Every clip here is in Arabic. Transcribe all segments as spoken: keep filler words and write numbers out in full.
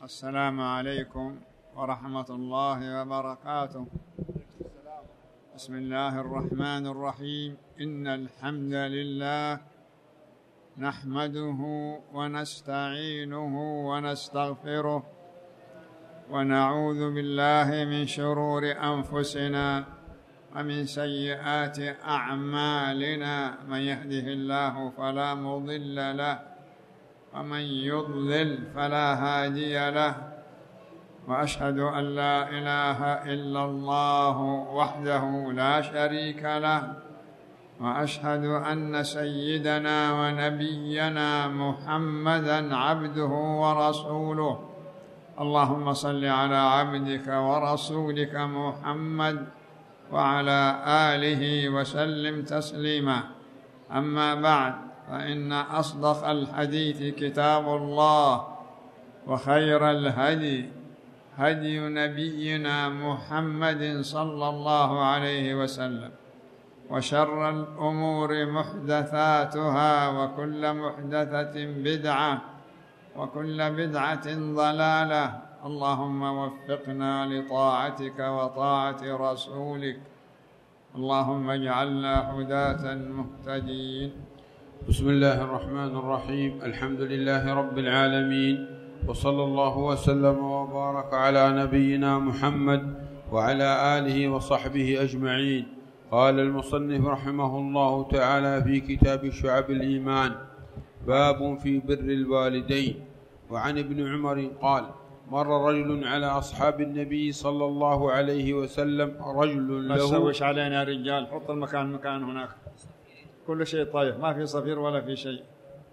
السلام عليكم ورحمة الله وبركاته. بسم الله الرحمن الرحيم. إن الحمد لله نحمده ونستعينه ونستغفره ونعوذ بالله من شرور أنفسنا ومن سيئات أعمالنا. من يهده الله فلا مضل له ومن يضلل فلا هادي له، وأشهد أن لا إله إلا الله وحده لا شريك له، وأشهد أن سيدنا ونبينا محمدًا عبده ورسوله. اللهم صل على عبدك ورسولك محمد وعلى آله وسلم تسليما. أما بعد، فإن أصدق الحديث كتاب الله، وخير الهدي هدي نبينا محمد صلى الله عليه وسلم، وشر الأمور محدثاتها، وكل محدثة بدعة، وكل بدعة ضلالة. اللهم وفقنا لطاعتك وطاعة رسولك، اللهم اجعلنا هداة مهتدين. بسم الله الرحمن الرحيم. الحمد لله رب العالمين، وصلى الله وسلم وبارك على نبينا محمد وعلى آله وصحبه أجمعين. قال المصنف رحمه الله تعالى في كتاب شعب الإيمان: باب في بر الوالدين. وعن ابن عمر قال: مر رجل على أصحاب النبي صلى الله عليه وسلم رجل له. لا تسوش علينا يا رجال، حط المكان مكان هناك، كل شيء طيب، ما في صفير ولا في شيء،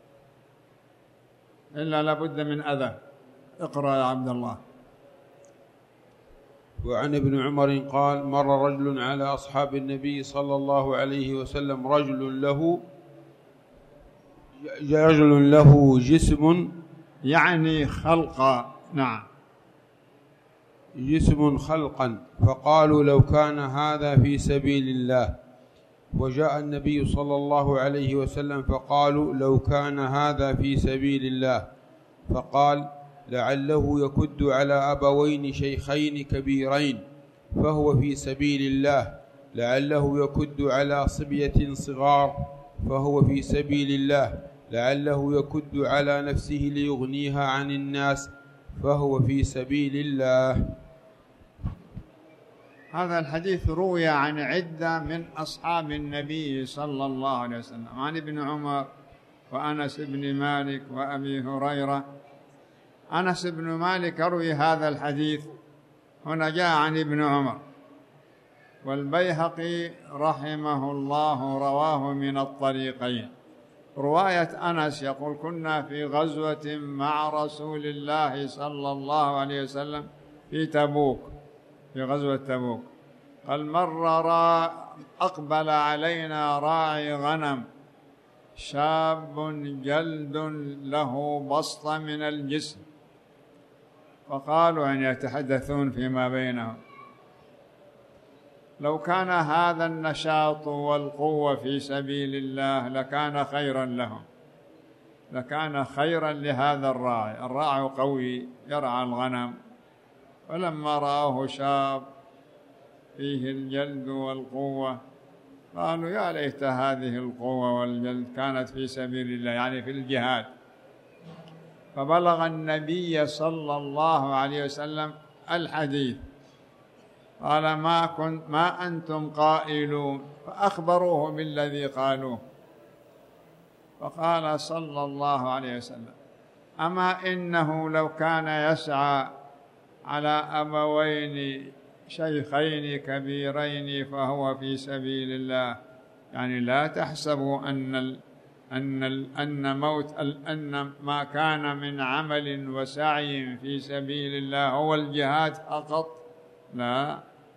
إلا لابد من أذى. اقرأ يا عبد الله. وعن ابن عمر قال: مر رجل على أصحاب النبي صلى الله عليه وسلم رجل له رجل له جسم، يعني خلقا، نعم، جسم خلقا، فقالوا لو كان هذا في سبيل الله. وجاء النبي صلى الله عليه وسلم فقالوا لو كان هذا في سبيل الله، فقال: لعله يكد على أبوين شيخين كبيرين فهو في سبيل الله، لعله يكد على صبية صغار فهو في سبيل الله، لعله يكد على نفسه ليغنيها عن الناس فهو في سبيل الله. هذا الحديث روي عن عدة من أصحاب النبي صلى الله عليه وسلم، عن ابن عمر وأنس بن مالك وأبي هريرة. أنس بن مالك يروي هذا الحديث، هنا جاء عن ابن عمر. والبيهقي رحمه الله رواه من الطريقين. رواية أنس يقول: كنا في غزوة مع رسول الله صلى الله عليه وسلم في تبوك، في غزوة تبوك. قال: مر أقبل علينا راعي غنم شاب جلد له بسطة من الجسم، فقالوا أن يتحدثون فيما بينهم: لو كان هذا النشاط والقوة في سبيل الله لكان خيرا لهم، لكان خيرا لهذا الراعي. الراعي قوي يرعى الغنم، فلما رآه شاب فيه الجلد والقوة قالوا: يا ليت هذه القوة والجلد كانت في سبيل الله، يعني في الجهاد. فبلغ النبي صلى الله عليه وسلم الحديث، قال: ما كنت ما أنتم قائلون؟ فأخبروه بالذي قالوه. فقال صلى الله عليه وسلم: أما إنه لو كان يسعى على أبوين شيخين كبيرين فهو في سبيل الله. يعني لا تحسبوا أن ال أن ال أن موت ال أن ما كان من عمل وسعي في سبيل الله هو الجهاد فقط، لا،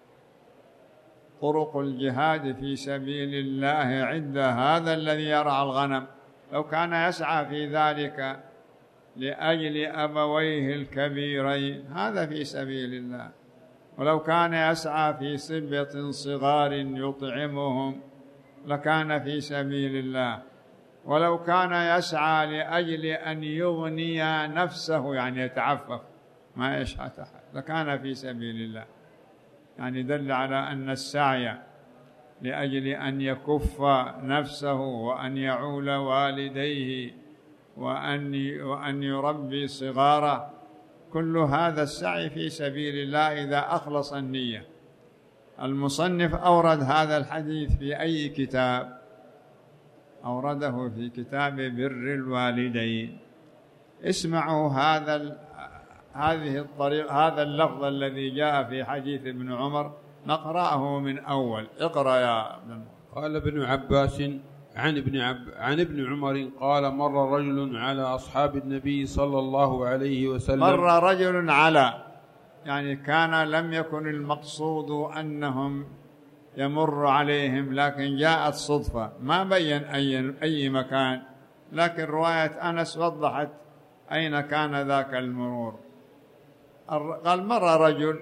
طرق الجهاد في سبيل الله عدة. هذا الذي يرعى الغنم لو كان يسعى في ذلك لأجل أبويه الكبيرين هذا في سبيل الله، ولو كان يسعى في صبية صغار يطعمهم لكان في سبيل الله، ولو كان يسعى لأجل أن يغني نفسه يعني يتعفف ما يشحت أحد، لكان في سبيل الله. يعني دل على أن السعي لأجل أن يكف نفسه وأن يعول والديه وأن وأن يربي صغاره، كل هذا السعي في سبيل الله إذا أخلص النية. المصنف أورد هذا الحديث في أي كتاب؟ أورده في كتاب بر الوالدين. اسمعوا هذا هذه الطريقة، هذا اللفظ الذي جاء في حديث ابن عمر، نقرأه من أول. اقرأ يا ابن عمر. قال ابن عباس عن ابن عب عن ابن عمر قال مر رجل على أصحاب النبي صلى الله عليه وسلم. مر رجل على، يعني كان لم يكن المقصود أنهم يمر عليهم، لكن جاءت صدفة، ما بين أي أي مكان، لكن رواية أنس وضحت أين كان ذاك المرور. قال مر رجل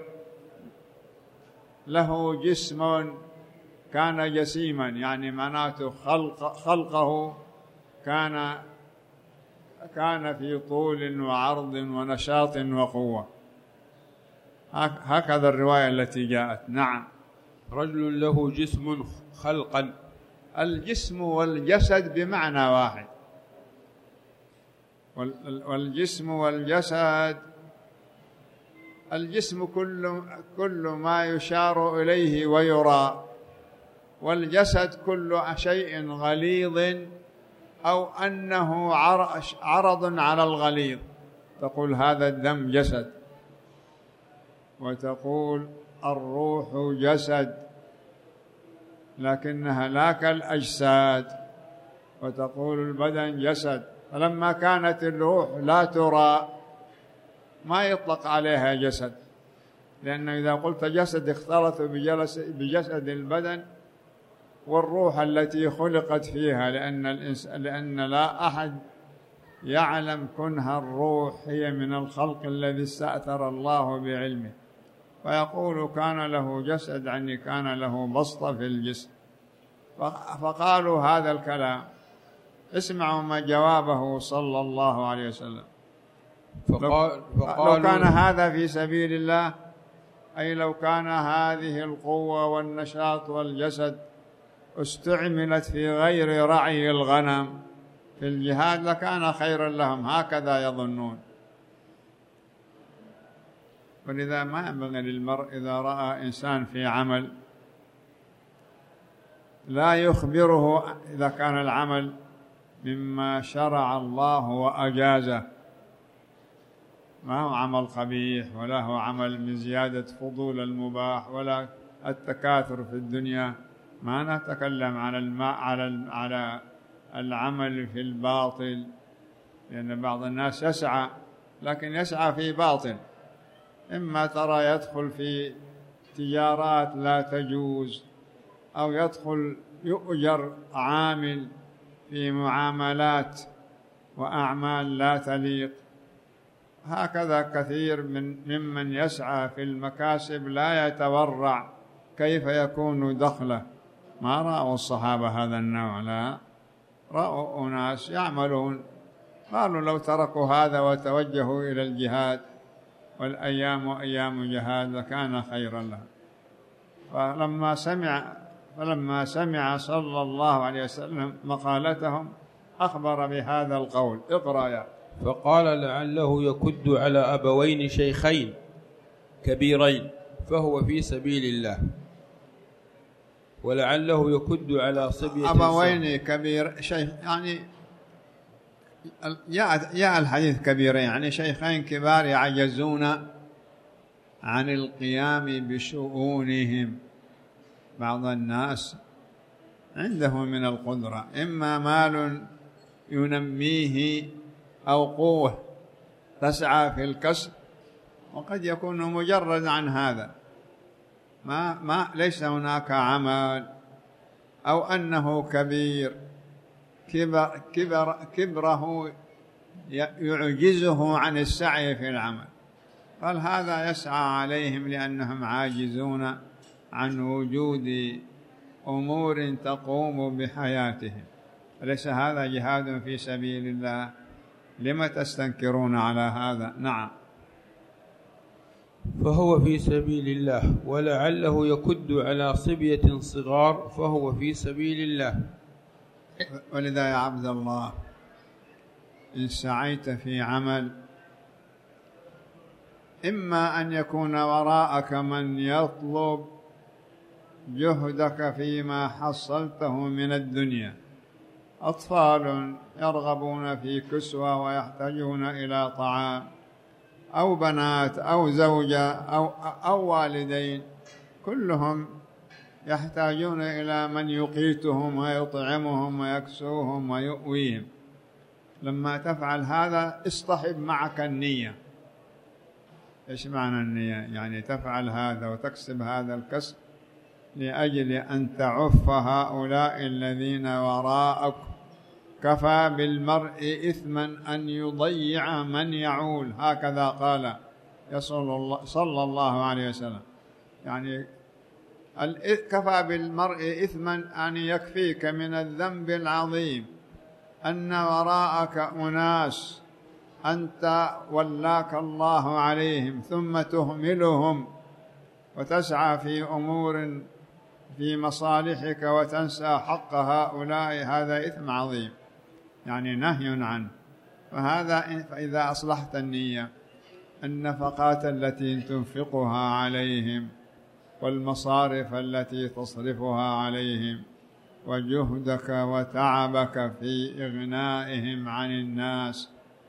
له جسم كان جسيما، يعني معناته خلق خلقه كان كان في طول وعرض ونشاط وقوة. هكذا الرواية التي جاءت. نعم. رجل له جسم خلقا. الجسم والجسد بمعنى واحد، والجسم والجسد، الجسم كل كل ما يشار إليه ويرى، والجسد كل شيء غليظ أو أنه عرض على الغليظ. تقول هذا الدم جسد، وتقول الروح جسد، لكنها لا كالأجساد، وتقول البدن جسد. فلما كانت الروح لا ترى ما يطلق عليها جسد، لأنه إذا قلت جسد اختلط بجسد البدن والروح التي خلقت فيها، لأن الإنسان لأن لا أحد يعلم كنها الروح، هي من الخلق الذي استأثر الله بعلمه. فيقول كان له جسد، يعني كان له بسطة في الجسم. فقالوا هذا الكلام. اسمعوا ما جوابه صلى الله عليه وسلم. فقال لو كان هذا في سبيل الله، أي لو كان هذه القوة والنشاط والجسد استعملت في غير رعي الغنم في الجهاد لكان خيرا لهم، هكذا يظنون. ولذا ما ينبغي للمرء إذا رأى إنسان في عمل لا يخبره إذا كان العمل مما شرع الله وأجازه، ما هو عمل قبيح ولا هو عمل من زيادة فضول المباح ولا التكاثر في الدنيا. ما نتكلم عن الماء على على العمل في الباطل، لأن بعض الناس يسعى لكن يسعى في باطل، إما ترى يدخل في تجارات لا تجوز، أو يدخل يؤجر عامل في معاملات وأعمال لا تليق. هكذا كثير من ممن يسعى في المكاسب لا يتورع كيف يكون دخله. ما رأوا الصحابة هذا النوع، لا، رأوا أناس يعملون، قالوا لو تركوا هذا وتوجهوا إلى الجهاد والأيام أيام جهاد لكان خيرا لهم. فلما سمع فلما سمع صلى الله عليه وسلم مقالتهم أخبر بهذا القول. اقرأ يا. فقال لعله يكد على أبوين شيخين كبيرين فهو في سبيل الله، ولعله يكد على صبية. أبوين كبير شيخ، يعني يا الحديث كبيرين، يعني شيخين كبار يعجزون عن القيام بشؤونهم. بعض الناس عنده من القدرة إما مال ينميه أو قوة تسعى في الكسب، وقد يكون مجرد عن هذا، ما ما ليس هناك عمل، أو أنه كبير كبر كبر كبره يعجزه عن السعي في العمل، قال هذا يسعى عليهم لأنهم عاجزون عن وجود أمور تقوم بحياتهم. أليس هذا جهاد في سبيل الله؟ لم تستنكرون على هذا؟ نعم. فهو في سبيل الله، ولعله يكد على صبية صغار فهو في سبيل الله. ولذا يا عبد الله إن سعيت في عمل إما أن يكون وراءك من يطلب جهدك فيما حصلته من الدنيا، أطفال يرغبون في كسوة ويحتاجون إلى طعام، أو بنات أو زوجة أو, أو والدين، كلهم يحتاجون إلى من يقيتهم ويطعمهم ويكسوهم ويؤويهم. لما تفعل هذا اصطحب معك النية. إيش معنى النية؟ يعني تفعل هذا وتكسب هذا الكسب لأجل أن تعف هؤلاء الذين وراءك. كفى بالمرء إثما أن يضيع من يعول، هكذا قال صلى الله عليه وسلم. يعني كفى بالمرء إثما أن يكفيك من الذنب العظيم أن وراءك أناس أنت ولاك الله عليهم ثم تهملهم وتسعى في أمور في مصالحك وتنسى حق هؤلاء، هذا إثم عظيم، يعني نهي عنه. فهذا فإذا أصلحت النية، النفقات التي تنفقها عليهم والمصارف التي تصرفها عليهم وجهدك وتعبك في إغنائهم عن الناس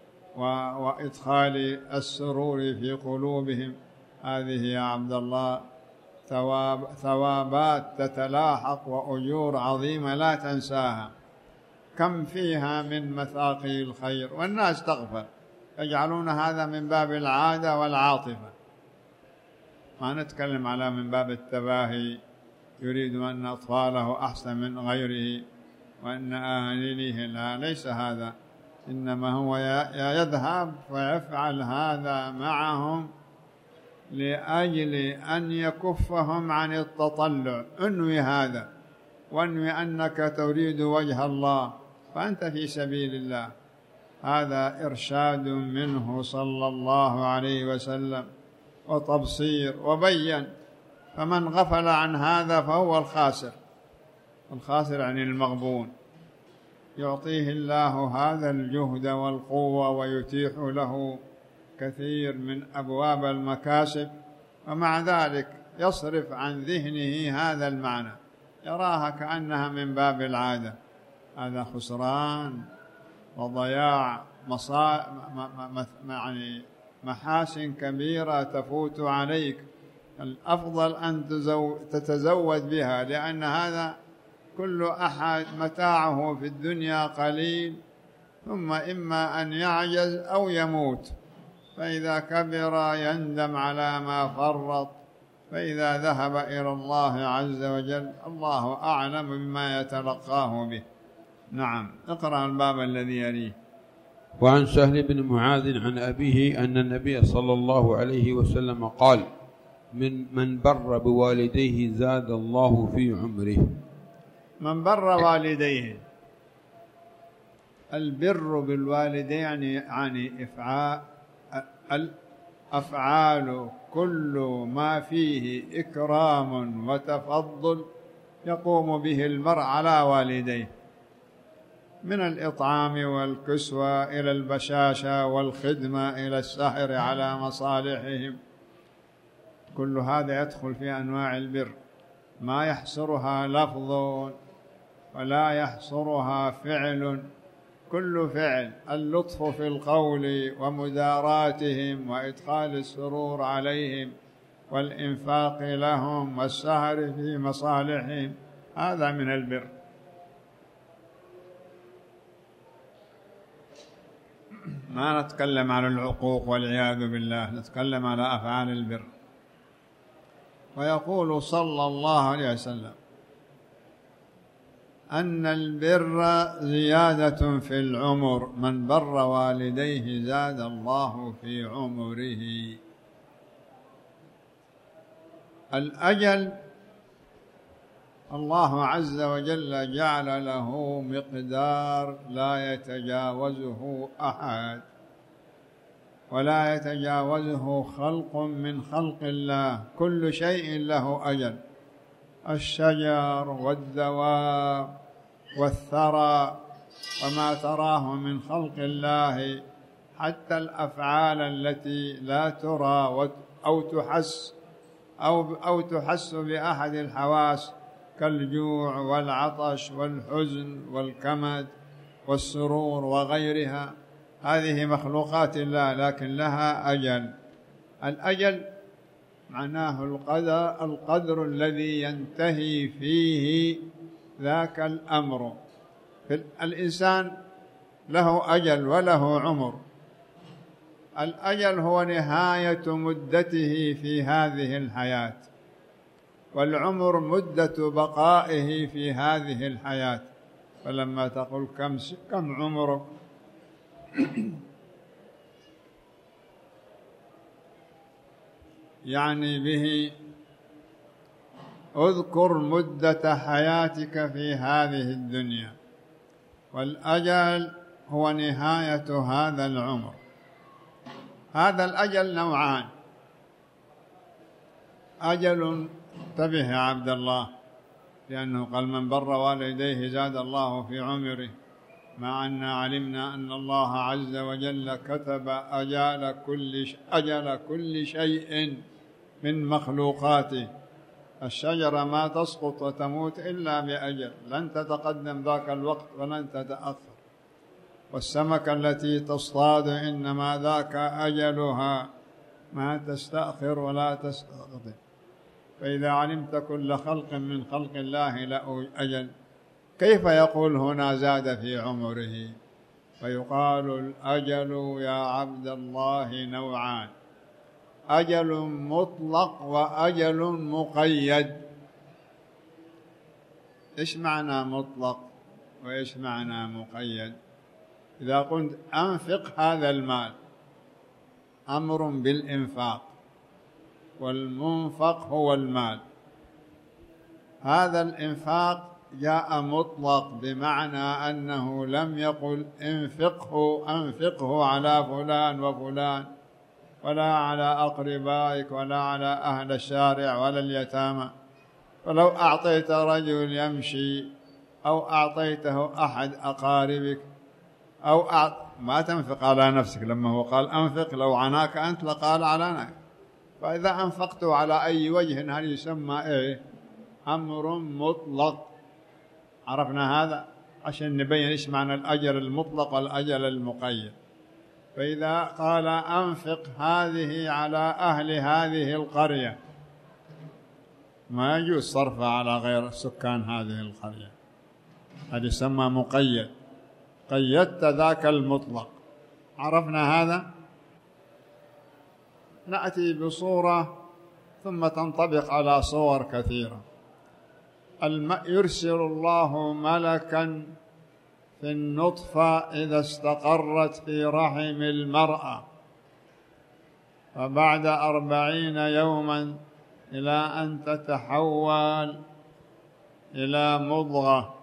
وإدخال السرور في قلوبهم، هذه يا عبد الله ثواب ثوابات تتلاحق وأجور عظيمة لا تنساها. كم فيها من مثاقي الخير والناس تغفل، يجعلون هذا من باب العادة والعاطفة. ما نتكلم على من باب التباهي، يريد أن أطفاله أحسن من غيره وأن أهليه لا، ليس هذا، إنما هو يذهب ويفعل هذا معهم لأجل أن يكفهم عن التطلع. انوي هذا وانوي أنك تريد وجه الله فأنت في سبيل الله. هذا إرشاد منه صلى الله عليه وسلم وتبصير وبين. فمن غفل عن هذا فهو الخاسر، الخاسر عن المغبون. يعطيه الله هذا الجهد والقوة ويتيح له كثير من أبواب المكاسب، ومع ذلك يصرف عن ذهنه هذا المعنى، يراها كأنها من باب العادة. هذا خسران وضياع مصا... يعني محاسن كبيرة تفوت عليك. الأفضل أن تتزود بها، لأن هذا كل أحد متاعه في الدنيا قليل، ثم إما أن يعجز أو يموت، فإذا كبر يندم على ما فرط، فإذا ذهب إلى الله عز وجل الله أعلم بما يتلقاه به. نعم، اقرأ الباب الذي يليه. وعن سهل بن معاذ عن أبيه أن النبي صلى الله عليه وسلم قال: من من بر بوالديه زاد الله في عمره. من بر والديه، البر بالوالدين يعني إفعال الأفعال كل ما فيه إكرام وتفضل يقوم به المرء على والديه، من الإطعام والكسوة إلى البشاشة والخدمة إلى السهر على مصالحهم. كل هذا يدخل في أنواع البر، ما يحصرها لفظ ولا يحصرها فعل. كل فعل، اللطف في القول ومداراتهم وإدخال السرور عليهم والإنفاق لهم والسهر في مصالحهم، هذا من البر. ما نتكلم على العقوق والعياذ بالله، نتكلم على أفعال البر. ويقول صلى الله عليه وسلم أن البر زيادة في العمر، من بر والديه زاد الله في عمره. الأجل الله عز وجل جعل له مقدار لا يتجاوزه أحد، ولا يتجاوزه خلق من خلق الله، كل شيء له أجل، الشجر والدواب والثرى وما تراه من خلق الله، حتى الأفعال التي لا ترى أو تحس أو أو تحس بأحد الحواس كالجوع والعطش والحزن والكمد والسرور وغيرها، هذه مخلوقات الله لكن لها أجل. الأجل معناه القدر القدر الذي ينتهي فيه ذاك الأمر. الإنسان له أجل وله عمر. الأجل هو نهاية مدته في هذه الحياة، والعمر مدة بقائه في هذه الحياة. فلما تقول كم كم عمرك يعني به اذكر مدة حياتك في هذه الدنيا، والأجل هو نهاية هذا العمر. هذا الأجل نوعان: أجل، انتبه يا عبد الله، لأنه قال من بر والديه زاد الله في عمره، مع أن علمنا أن الله عز وجل كتب أجل كل أجل كل شيء من مخلوقاته. الشجرة ما تسقط وتموت إلا بأجل، لن تتقدم ذاك الوقت ولن تتأخر. والسمكة التي تصطاد إنما ذاك أجلها، ما تستأخر ولا تستقدم. فإذا علمت كل خلق من خلق الله له أجل، كيف يقول هنا زاد في عمره؟ فيقال الأجل يا عبد الله نوعان: أجل مطلق وأجل مقيد. إيش معنى مطلق وإيش معنى مقيد؟ إذا قلت أنفق هذا المال، أمر بالإنفاق، والمنفق هو المال. هذا الإنفاق جاء مطلق بمعنى أنه لم يقل انفقه انفقه على فلان وفلان، ولا على أقربائك، ولا على أهل الشارع، ولا اليتامى. فلو أعطيت رجل يمشي أو أعطيته أحد أقاربك أو أعط... ما تنفق على نفسك. لما هو قال أنفق، لو عناك أنت لقال على نفسك. فإذا أنفقت على أي وجه هل يسمى إيه؟ أمر مطلق. عرفنا هذا عشان نبين إيش معنى الأجر المطلق والأجر المقيد. فإذا قال أنفق هذه على أهل هذه القرية، ما يجوز صرفها على غير سكان هذه القرية، هذا يسمى مقيد، قيدت ذاك المطلق. عرفنا هذا. نأتي بصورة ثم تنطبق على صور كثيرة. يرسل الله ملكا في النطفة إذا استقرت في رحم المرأة، فبعد أربعين يوما إلى أن تتحول إلى مضغة،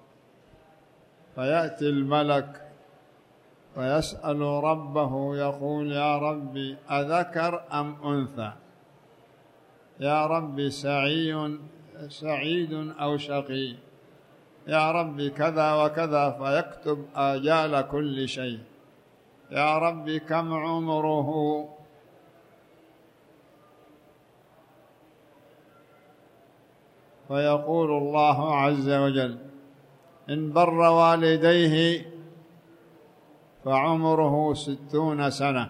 فيأتي الملك ويسأل ربه يقول يا ربي أذكر أم أنثى؟ يا ربي سعي سعيد أو شقي؟ يا ربي كذا وكذا، فيكتب آجال كل شيء. يا ربي كم عمره؟ فيقول الله عز وجل إن بر والديه فعمره ستون سنة،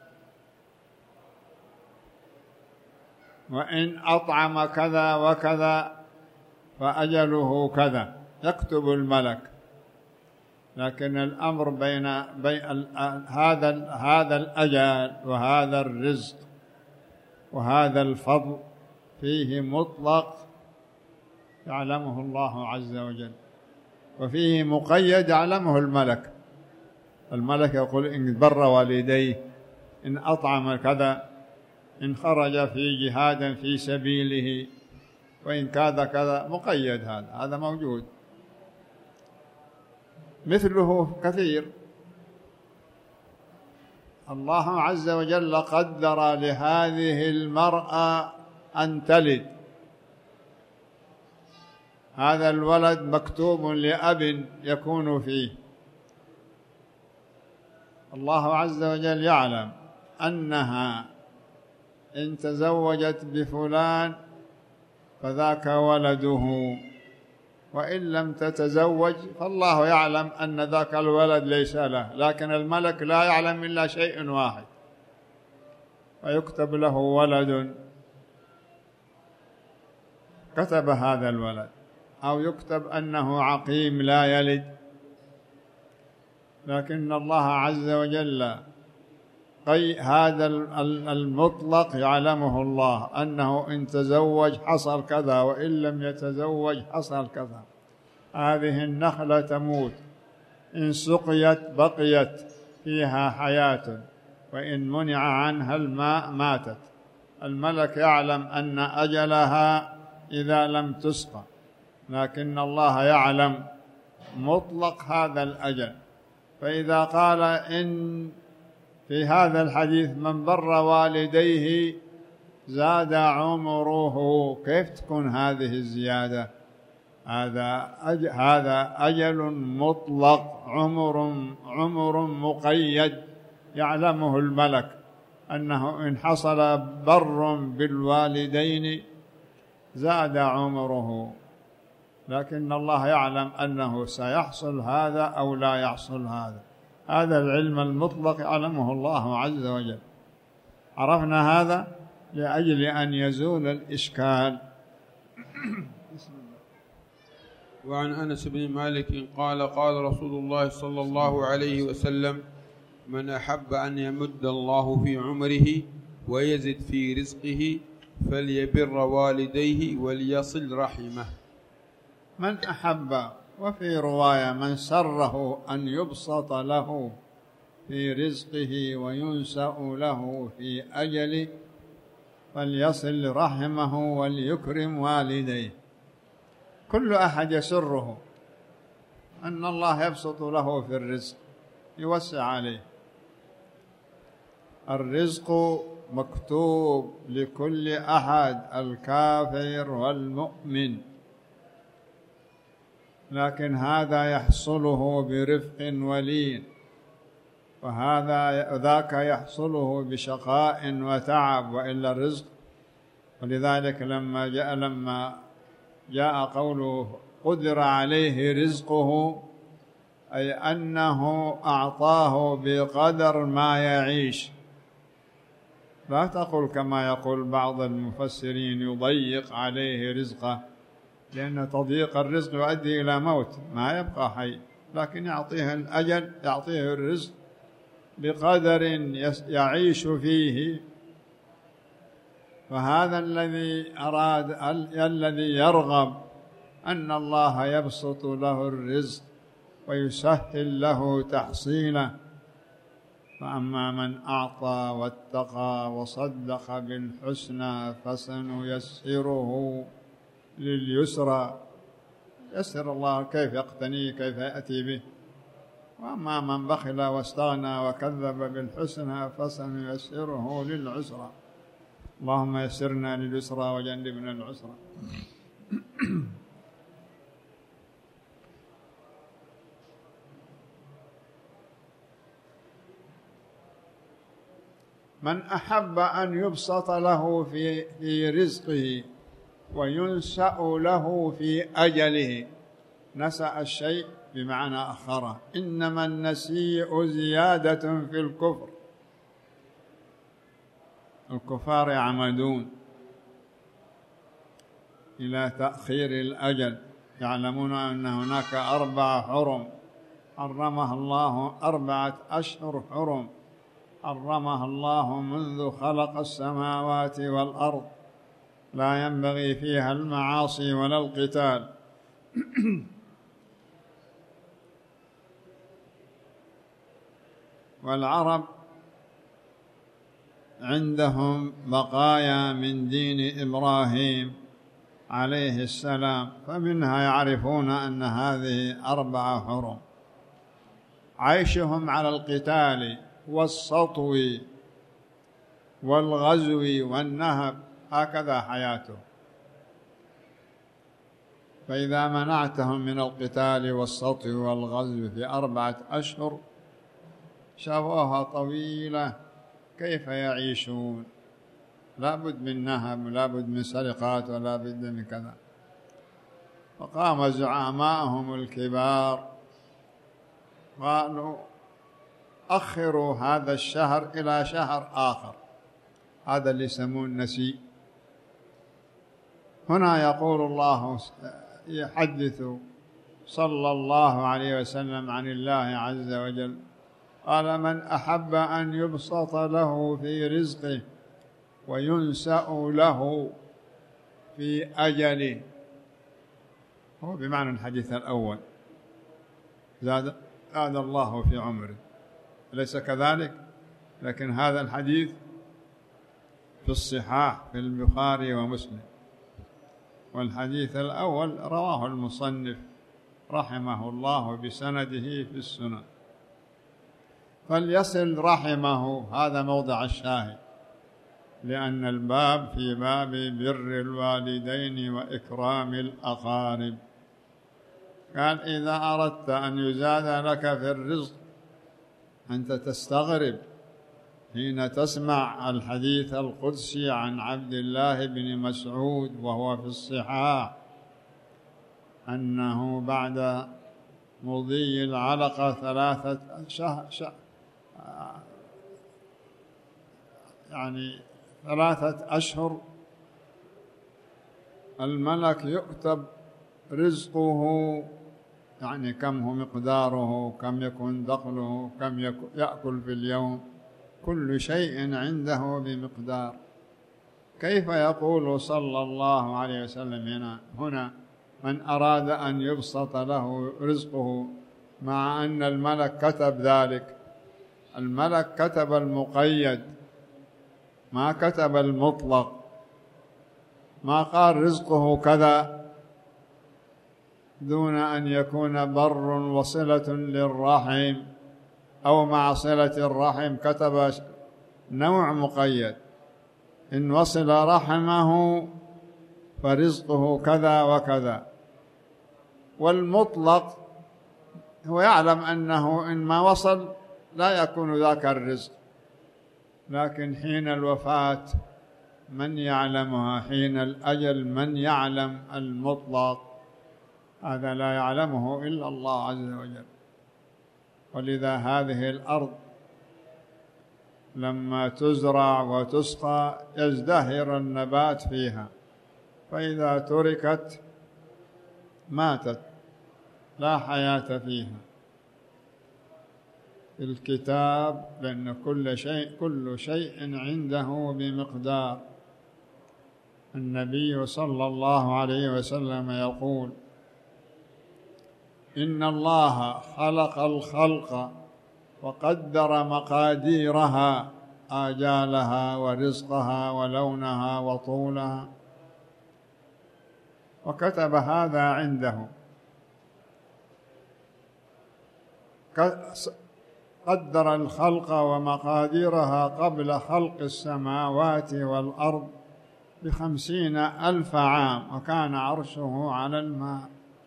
وإن أطعم كذا وكذا فأجله كذا، يكتب الملك. لكن الأمر بين, بين هذا هذا الأجل وهذا الرزق وهذا الفضل فيه مطلق يعلمه الله عز وجل، وفيه مقيد يعلمه الملك. الملك يقول إن بر والديه، إن أطعم كذا، إن خرج في جهاد في سبيله، وإن كذا كذا، مقيد. هذا هذا موجود. مثله كثير. الله عز وجل قدر لهذه المرأة أن تلد، هذا الولد مكتوب لأب يكون فيه. الله عز وجل يعلم أنها إن تزوجت بفلان فذاك ولده، وإن لم تتزوج فالله يعلم أن ذاك الولد ليس له، لكن الملك لا يعلم إلا شيء واحد، فيكتب له ولد، كتب هذا الولد، أو يكتب أنه عقيم لا يلد. لكن الله عز وجل قي هذا المطلق يعلمه الله، أنه إن تزوج حصل كذا، وإن لم يتزوج حصل كذا. هذه النخلة تموت، إن سقيت بقيت فيها حياة، وإن منع عنها الماء ماتت. الملك يعلم أن أجلها إذا لم تسقى، لكن الله يعلم مطلق هذا الأجل. فإذا قال إن في هذا الحديث من بر والديه زاد عمره، كيف تكون هذه الزيادة؟ هذا أج... هذا أجل مطلق، عمر عمر مقيد يعلمه الملك، أنه إن حصل بر بالوالدين زاد عمره، لكن الله يعلم أنه سيحصل هذا أو لا يحصل هذا. هذا العلم المطلق يعلمه الله عز وجل. عرفنا هذا لأجل أن يزول الإشكال. وعن أنس بن مالك قال قال رسول الله صلى الله عليه وسلم: من أحب أن يمد الله في عمره ويزد في رزقه فليبر والديه وليصل رحمه. من أحب، وفي رواية من سره أن يبسط له في رزقه وينسأ له في أجله فليصل رحمه وليكرم والديه. كل أحد يسره أن الله يبسط له في الرزق، يوسع عليه. الرزق مكتوب لكل أحد، الكافر والمؤمن، لكن هذا يحصله برفق ولين، وهذا ذاك يحصله بشقاء وتعب، وإلا الرزق. ولذلك لما جاء لما جاء قوله قدر عليه رزقه، أي أنه أعطاه بقدر ما يعيش. لا تقل كما يقول بعض المفسرين يضيق عليه رزقه، لأن تضييق الرزق يؤدي إلى موت، ما يبقى حي، لكن يعطيه الأجل، يعطيه الرزق بقدر يعيش فيه. فهذا الذي أراد الذي يرغب أن الله يبسط له الرزق ويسهل له تحصيله. فأما من أعطى واتقى وصدق بالحسنى فسنيسره لليسرى، يسر الله كيف يقتنيه كيف يأتي به. وأما من بخل واستغنى وكذب بالحسنى فسنيسره للعسرى. اللهم يسرنا لليسرى وجنبنا العسرى. من أحب أن يبسط له في في رزقه وينسأ له في أجله. نسأ الشيء بمعنى أخره. إنما النسيء زيادة في الكفر. الكفار يعمدون إلى تأخير الأجل، يعلمون أن هناك أربع حرم حرمها الله، أربعة أشهر حرم حرمها الله منذ خلق السماوات والأرض، لا ينبغي فيها المعاصي ولا القتال. والعرب عندهم بقايا من دين إبراهيم عليه السلام، فمنها يعرفون أن هذه أربعة حرم. عيشهم على القتال والسطو والغزو والنهب، هكذا حياته. فإذا منعتهم من القتال والسطو والغزو في أربعة أشهر شافوها طويلة، كيف يعيشون؟ لا بد من نهب، لا بد من سرقات، ولا بد من كذا. فقام زعماءهم الكبار قالوا أخروا هذا الشهر إلى شهر آخر، هذا اللي يسمون نسيء. هنا يقول الله يحدث صلى الله عليه وسلم عن الله عز وجل، قال من أحب أن يبسط له في رزقه وينسأ له في أجله، هو بمعنى الحديث الأول، زاد زاد الله في عمره، أليس كذلك؟ لكن هذا الحديث في الصحاح في البخاري ومسلم، والحديث الأول رواه المصنف رحمه الله بسنده في السنن. فليصل رحمه، هذا موضع الشاهد، لأن الباب في باب بر الوالدين وإكرام الأقارب. قال إذا أردت أن يزاد لك في الرزق، أنت تستغرب حين تسمع الحديث القدسي عن عبد الله بن مسعود وهو في الصحاح أنه بعد مضي العلقة ثلاثة شهر, شهر يعني ثلاثة أشهر الملك يكتب رزقه، يعني كم هو مقداره، كم يكون دخله، كم يأكل في اليوم، كل شيء عنده بمقدار. كيف يقول صلى الله عليه وسلم هنا هنا من أراد أن يبسط له رزقه، مع أن الملك كتب ذلك؟ الملك كتب المقيد، ما كتب المطلق، ما قال رزقه كذا دون أن يكون بر وصلة للرحم أو مع صلة الرحم، كتب نوع مقيد، إن وصل رحمه فرزقه كذا وكذا. والمطلق هو يعلم أنه إن ما وصل لا يكون ذاك الرزق، لكن حين الوفاة من يعلمها، حين الأجل من يعلم المطلق، هذا لا يعلمه إلا الله عز وجل. ولذا هذه الأرض لما تزرع وتسقى يزدهر النبات فيها، فإذا تركت ماتت، لا حياة فيها. الكتاب لأن كل شيء كل شيء عنده بمقدار. النبي صلى الله عليه وسلم يقول إن الله خلق الخلق وقدر مقاديرها، آجالها ورزقها ولونها وطولها، وكتب هذا عنده. قدر الخلق ومقاديرها قبل خلق السماوات والأرض بخمسين ألف عام، وكان عرشه على الماء.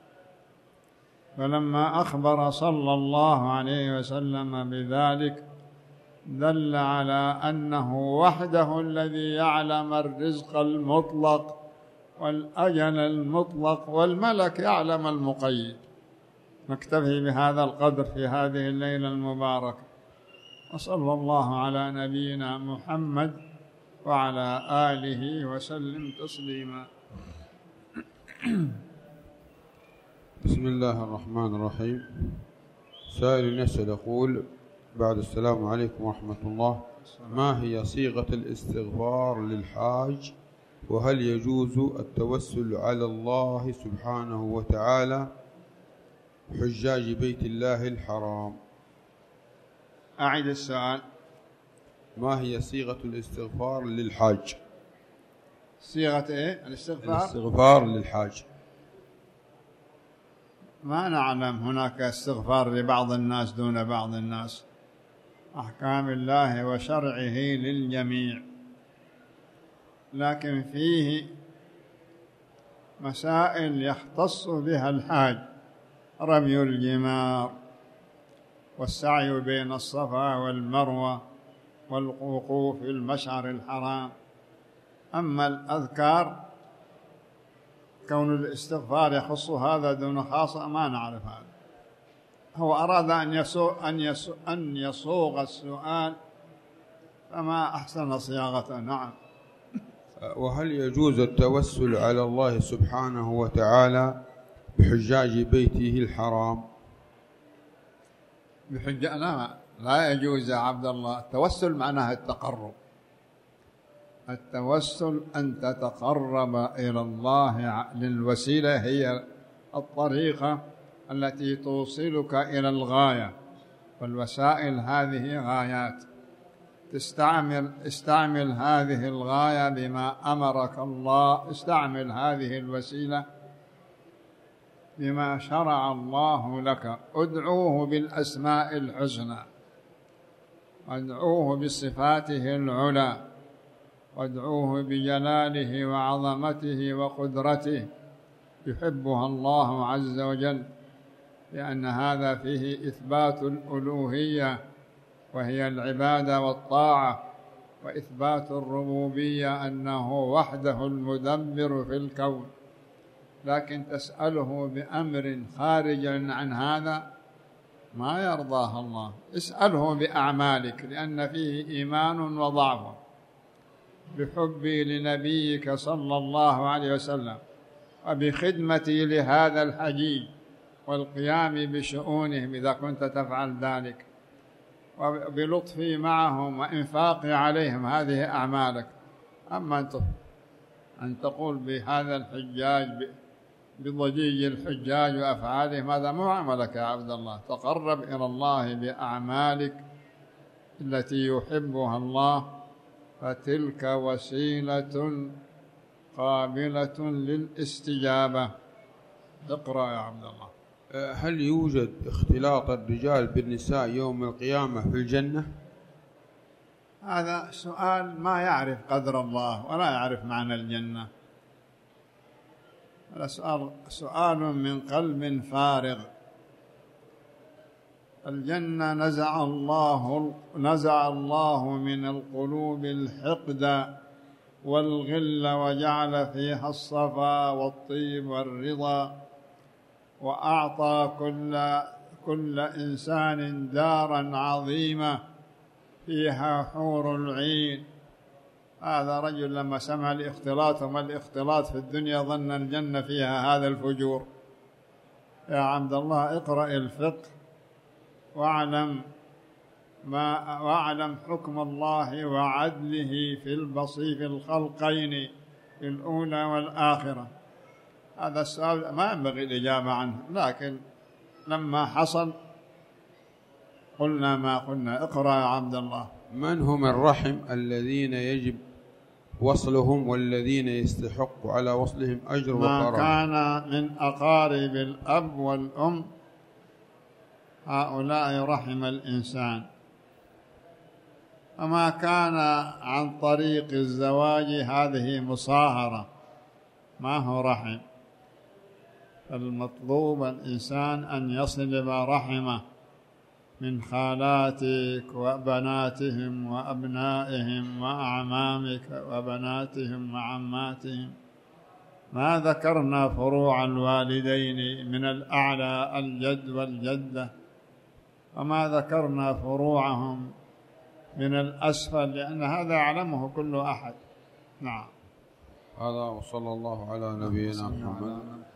فلما أخبر صلى الله عليه وسلم بذلك دل على أنه وحده الذي يعلم الرزق المطلق والأجل المطلق، والملك يعلم المقيد. نكتفي بهذا القدر في هذه الليلة المباركة، وصلى الله على نبينا محمد وعلى آله وسلم تسليما. بسم الله الرحمن الرحيم. سائل يسأل يقول بعد السلام عليكم ورحمة الله، ما هي صيغة الاستغفار للحاج، وهل يجوز التوسل على الله سبحانه وتعالى حجاج بيت الله الحرام؟ أعيد السؤال. ما هي صيغة الاستغفار للحاج؟ صيغة إيه؟ الاستغفار الاستغفار للحاج. ما نعلم هناك استغفار لبعض الناس دون بعض الناس، أحكام الله وشرعه للجميع، لكن فيه مسائل يختص بها الحاج: رمي الجمار، والسعي بين الصفا والمروة، والوقوف في المشعر الحرام. أما الأذكار كون الاستغفار يخص هذا دون خاصة ما نعرف هذا. هو أراد أن يسوغ, أن يسوغ, أن يصوغ السؤال فما أحسن صياغته. نعم. وهل يجوز التوسل على الله سبحانه وتعالى بحجاج بيته الحرام؟ بحجة لا لا يجوز يا عبد الله. التوسل معناها التقرب. التوسل أن تتقرب إلى الله للوسيلة، هي الطريقة التي توصلك إلى الغاية، والوسائل هذه غايات. تستعمل استعمل هذه الغاية بما أمرك الله، استعمل هذه الوسيلة بما شرع الله لك. ادعوه بالأسماء الحسنى، وادعوه بصفاته العلى، وادعوه بجلاله وعظمته وقدرته يحبها الله عز وجل، لأن هذا فيه إثبات الألوهية وهي العبادة والطاعة، وإثبات الربوبية أنه وحده المدبر في الكون. لكن تسأله بأمر خارج عن هذا ما يرضاه الله. اسأله بأعمالك، لأن فيه إيمان وضعف. بحبي لنبيك صلى الله عليه وسلم، وبخدمتي لهذا الحجيج، والقيام بشؤونهم إذا كنت تفعل ذلك، وبلطفي معهم وإنفاقي عليهم، هذه أعمالك. أما أن تقول بهذا الحجاج بضجيج الحجاج وأفعالهم، هذا مو عملك يا عبد الله. تقرب إلى الله بأعمالك التي يحبها الله، فتلك وسيلة قابلة للاستجابة. اقرأ يا عبد الله. هل يوجد اختلاط الرجال بالنساء يوم القيامة في الجنة؟ هذا سؤال ما يعرف قدر الله ولا يعرف معنى الجنة. هذا سؤال سؤال من قلب فارغ. الجنة نزع الله نزع الله من القلوب الحقد والغل، وجعل فيها الصفا والطيب والرضا، وأعطى كل كل إنسان دارا عظيمة فيها حور العين. هذا رجل لما سمع الاختلاط، وما الاختلاط في الدنيا، ظن الجنة فيها هذا الفجور. يا عبد الله اقرأ الفقه واعلم ما واعلم حكم الله وعدله في البصير في الخلقين، في الأولى والآخرة. هذا السؤال ما ينبغي الإجابة عنه، لكن لما حصل قلنا ما قلنا. اقرأ يا عبد الله. من هم الرحم الذين يجب وصلهم والذين يستحق على وصلهم أجر وكرامة؟ ما كان من أقارب الأب والأم هؤلاء رحم الإنسان، وما كان عن طريق الزواج هذه مصاهرة، ما هو رحم. فالمطلوب الإنسان أن يصل إلى رحمه من خالاتك وبناتهم وأبنائهم وأعمامك وبناتهم وعماتهم. ما ذكرنا فروع الوالدين من الأعلى الجد والجدة، وما ذكرنا فروعهم من الأسفل، لأن هذا يعلمه كل أحد. نعم. هذا وصلى الله على نبينا محمد.